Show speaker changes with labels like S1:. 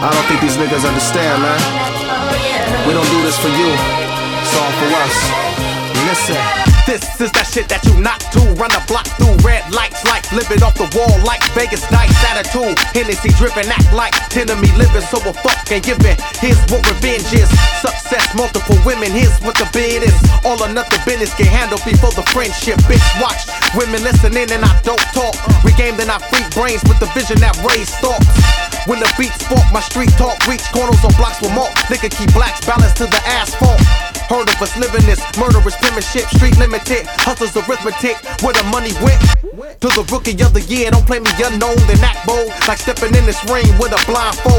S1: I don't think these niggas understand, man. We don't do this for you, it's all for us. Listen.
S2: This is that shit that you not to. Run the block through red lights, like living off the wall, like Vegas nights. Attitude, Hennessy dripping, act like me living, so a fuck and giving. Here's what revenge is: success, multiple women. Here's what the bid is: all or nothing business get handled before the friendship. Bitch, watch women listening and I don't talk. We game then I freak brains with the vision that raised thoughts. When the beats spark, my street talk reach corners on blocks with mark. Nigga keep blacks balanced to the asphalt. Heard of us living this murderous penmanship, street limited, hustlers arithmetic, where the money went. To the rookie of the year, don't play me unknown, then act bold, like stepping in this ring with a blindfold.